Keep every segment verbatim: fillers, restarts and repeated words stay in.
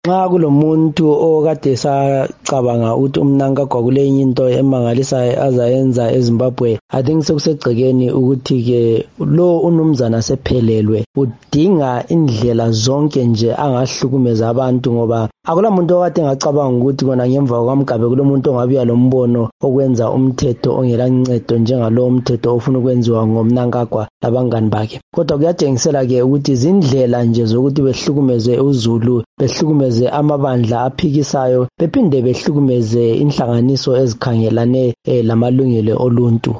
Nxa kulomuntu okade sacabanga ukuthi uMnangagwa kulenye into emangalisayo azayenza eZimbabwe, I think sekusegcekeni ukuthi ke lo unumzana sephelelwe, udinga indlela zonke nje angahlukumeza abantu, ngoba akula muntu okade ngacabanga ukuthi kona ngemva kwaMgabe kulomuntu ongabuya lombono okwenza umthetho ongela ncedo njengalo umthetho ofuna ukwenziwa ngoMnangagwa labangani bakhe. Kodwa kuyatshengisela ke ukuthi izindlela nje zokuthi behlukumeze uZulu, behlukumeze amabandla aphikisayo, bephinde behlukumeze inhlanganiso ezikhangelane eh, lamalungelo oluntu.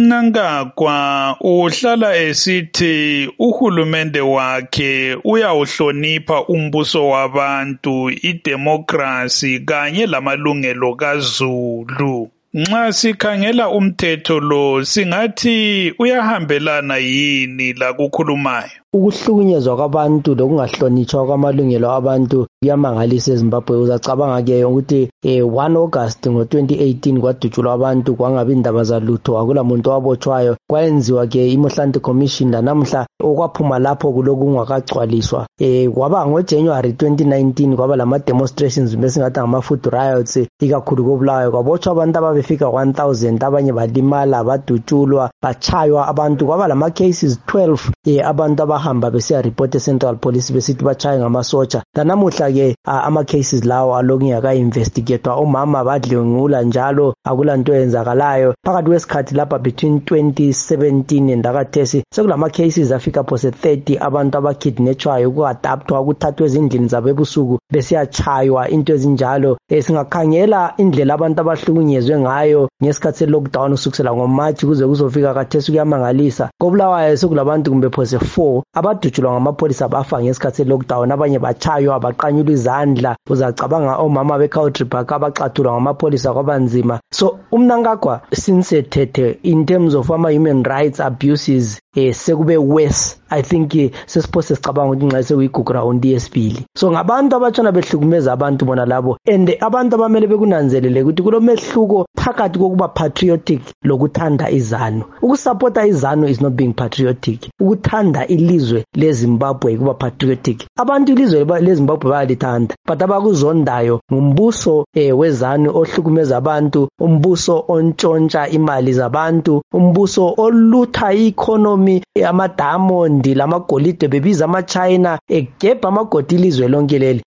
uMnangagwa uhlala esithi uhulumende wakhe uyawuhlonipha umbuso wabantu, idemocracy kanye lamalungelo kaZulu. Nxa sikhangela umthetho lo singathi uyahambelana yini la kukhulumayo? Ukuhlukunyezwa kwabantu lokungahlonitshwa kwamalungelo abantu kuyamangalisa eZimbabwe. Uzacabanga ke ukuthi eh, one August ngo twenty eighteen kwadutshulwa abantu, kwangabi indaba zalutho, akula muntu wabotshwayo. Kwayenziwa ke iMohlante Commission, namuhla okwaphuma lapho kuloku kungakagcwaliswa. Eh kwaba ngo January twenty nineteen kwaba lama demonstrations besingathi ngama food riots ikakhulu koBulawayo, kwabotshwa abantu ababefika one thousand, abanye balimala, badutshulwa, bachaywa abantu. Kwaba lama cases twelve eh, abantu abahamba besiya report eCentral Police besithi bachaye ngamasotsha. Namuhla ke ama cases lawo aloku ngaka investigatewa, omama badlengula njalo, akula nto eyenzakalayo. Phakathi kwesikhathi lapha between twenty seventeen and akathesi sekulama cases afika phose thirty abantu abakidnetshwayo, ukuadaptwa, ukuthathwa ezindlini zabo ebusuku besiyachaywa, into ezinjalo. Eh, singakhangela indlela abantu abahlukunyezwe ngayo ngesikhathi se lockdown usukusela ngoMarch kuze kuzofika kathesi kuyamangalisa. koBulawayo sekulabantu kumbe phose four abadutshulwa ngamapholisa bafa ngesikhathi se lockdown, abanye bachaywa baqanyulwa izandla. Uzacabanga omama beCountry Park abaxathulwa ngamapholisa kwabanzima. So uMnangagwa since ethethe in terms of ama human rights abuses eh sekube worse. I think eh, sesiphose sicabanga ukuthi nxa sekuyigugu round yesibili. So ngabantu abatshona behlukumeza abantu bona labo, and abantu abamele bekunanzelele ukuthi kulomehluko phakathi kokuba patriotic lokuthanda izanu. Ukusupporta izanu is not being patriotic. Ukuthanda ilizwe leZimbabwe kuba patriotic. Abantu ilizwe leZimbabwe bayalithanda, but abakuzondayo ngumbuso eh, wezanu ohlukumeza abantu, umbuso ontshontsha imali zabantu, umbuso olutha i-economy, eh, amadamondi lamagolide bebiza ama-China egebha amagodi ilizwe lonke leli.